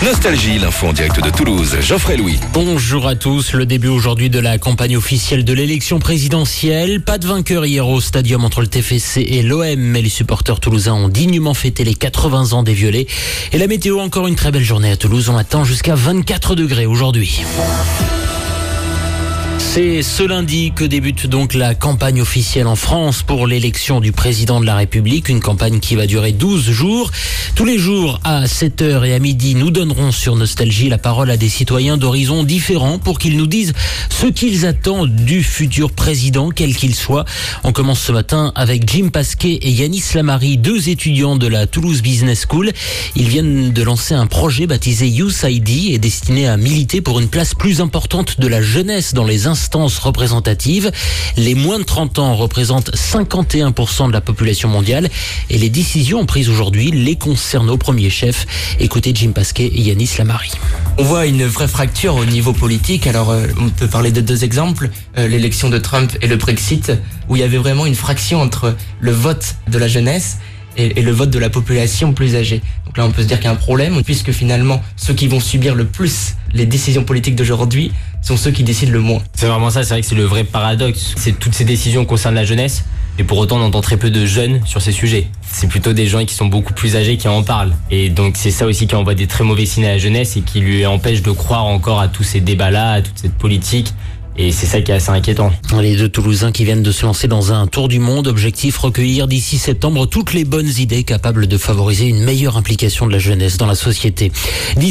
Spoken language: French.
Nostalgie, l'info en direct de Toulouse. Geoffrey Louis. Bonjour à tous. Le début aujourd'hui de la campagne officielle de l'élection présidentielle. Pas de vainqueur hier au stadium entre le TFC et l'OM, mais les supporters toulousains ont dignement fêté les 80 ans des Violets. Et la météo, encore une très belle journée à Toulouse. On attend jusqu'à 24 degrés aujourd'hui. C'est ce lundi que débute donc la campagne officielle en France pour l'élection du président de la République. Une campagne qui va durer 12 jours. Tous les jours à 7h et à midi, nous donnerons sur Nostalgie la parole à des citoyens d'horizons différents pour qu'ils nous disent ce qu'ils attendent du futur président, quel qu'il soit. On commence ce matin avec Jim Pasquet et Yanis Lamari, deux étudiants de la Toulouse Business School. Ils viennent de lancer un projet baptisé Youth ID et destiné à militer pour une place plus importante de la jeunesse dans les instances représentatives. Les moins de 30 ans représentent 51% de la population mondiale et les décisions prises aujourd'hui les concernent au premier chef. Écoutez Jim Pasquet et Yanis Lamari. On voit une vraie fracture au niveau politique. Alors on peut parler de deux exemples, l'élection de Trump et le Brexit, où il y avait vraiment une fraction entre le vote de la jeunesse et le vote de la population plus âgée. Donc là on peut se dire qu'il y a un problème, puisque finalement ceux qui vont subir le plus les décisions politiques d'aujourd'hui sont ceux qui décident le moins. C'est vraiment ça, c'est vrai que c'est le vrai paradoxe. C'est toutes ces décisions concernent la jeunesse, et pour autant on entend très peu de jeunes sur ces sujets. C'est plutôt des gens qui sont beaucoup plus âgés qui en parlent. Et donc c'est ça aussi qui envoie des très mauvais signes à la jeunesse et qui lui empêche de croire encore à tous ces débats-là, à toute cette politique. Et c'est ça qui est assez inquiétant. Les deux Toulousains qui viennent de se lancer dans un tour du monde. Objectif, recueillir d'ici septembre toutes les bonnes idées capables de favoriser une meilleure implication de la jeunesse dans la société.